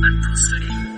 and Bruce Lee.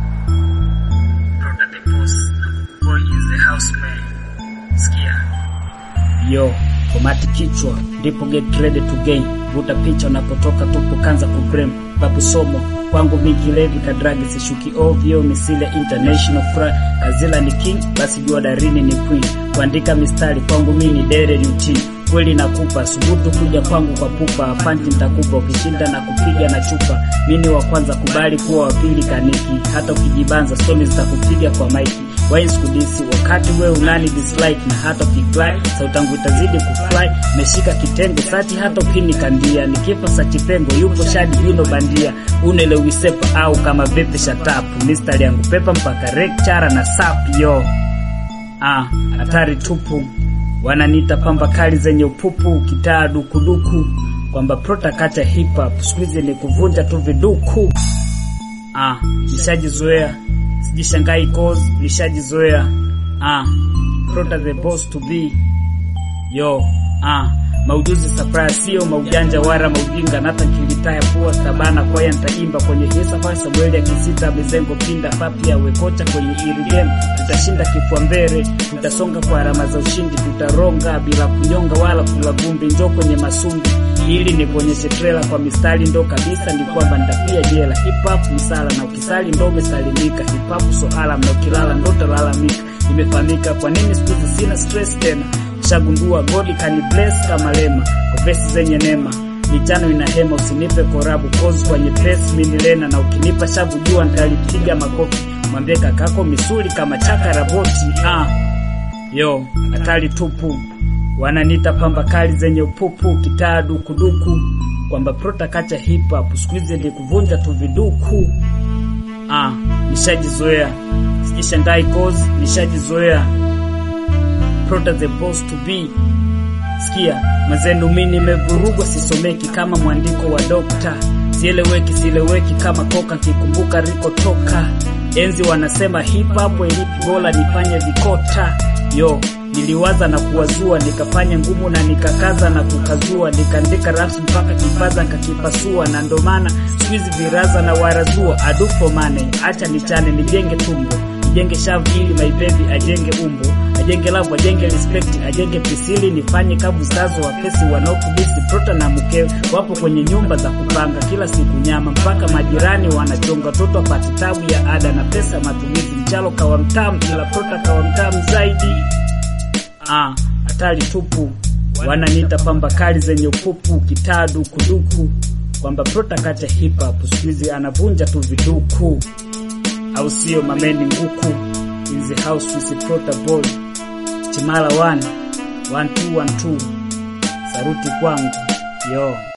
Prota the boss, boy is the houseman. Sikia. Yo, komati kichwa, ndipo get ready to gain. Vuta picha unapotoka tupo kanza kubrem. Babu somo, kwangu miki levi kadragi sishuki ovyo. Misile international fry, Kazila ni king, basi jua darini ni queen. Kuandika mistari kwangu mini dere routine. Kweli nakupa, subutu kuja kwangu kwa pupa. Fanti nitakupa, ukishinda na kupiga na chupa. Mini wa kwanza kubali kuwa wapili kaniki. Hata ukijibanza, stories zitakupiga kwa maiki. Wines kudisi, wakati we unani dislike. Na hata ukifly, sautangu itazidi kufly. Meshika kitengo, sati hata ukini kandia. Nikipa sachipengo, yupo shadi hino bandia. Unele wisepa au kama vipi shatapu. Mistari yangu pepa mpaka rekchara na sapi yo. Hatari tupu. Wananiita pamba kali zenye upupu. Kitaa dukuduku. Kwamba prota kacha hip hop. Squeeze ni kuvunja tu viduku. Nishajizoea. Sijishangai cause nishajizoea. Prota the boss to be. Yo. Maujuzi surprise sio maujanja wara maujinga. Nata kilitaya pua stabana kwa ya nitaimba kwenye hisa kwa Samueli ya kisita mizengo pinda papi ya wekocha kwenye iri game. Tutashinda kifua mbele, tutasonga kwa alama za ushindi, tutaronga bila kunyonga wala kula vumbi. Njoo kwenye masumbi ili nikuonyeshe trailer kwa mistari ndo kabisa ni kwamba nitapia jela. Hip hop misala na ukisali ndo umesalimika. Hip hop so alam na ukilala ndo utalalamika. Imefahamika kwa nini siku sina stress tena. Shagundua God can bless kama lema. Kwa vesi zenye nema michano inahema. Usinipe korabu cause kwenye press mini lena. Na ukinipa shavu jua nitalipiga makofi. Mwambie kakako misuli kama chaka raboti. Yo, hatari tupu. Wananiita pamba kali zenye upupu. Kitaa dukuduku. Kwamba prota kacha hip hop. Squeeze ni kuvunja tu viduku. Nishajizoea. Sijishangai cause nishajizoea. Prota the boss to be. Sikia, mazenu mimi nimevurugwa sisomeki kama mwandiko wa dokta. Sieleweki kama koka kikumbuka riko toka. Enzi wanasema hip hop elipi bora nifanye vikota. Yo, niliwaza na kuwazua, nikafanya ngumu na nikakaza na kukazua. Nikaandika raps mpaka kipaza kakipasua. Na ndo maana squeeze viraza na warazua. Adufo mane, acha nichane nijenge tumbo. Nijenge shavu ili my baby ajenge umbo. Ajenge love, ajenge respect, ajenge pisili. Nifanye kabu zazo wapesi wanaokubisi. Prota na mkewe wapo kwenye nyumba za kupanga. Kila siku nyama mpaka majirani wanachonga. Toto apati tabu ya ada na pesa matumizi. Mchalo kawa mtamu ila prota kawa mtamu zaidi. Hatari tupu. Wananiita pamba kali zenye upupu. Kitaa dukuduku. Kwamba prota kacha hip hop. Squeeze anavunja tu viduku. Au sio mameni nguku. In the house with Prota boy. Chimala 1 1 2 1 2. Saruti kwangu. Yo.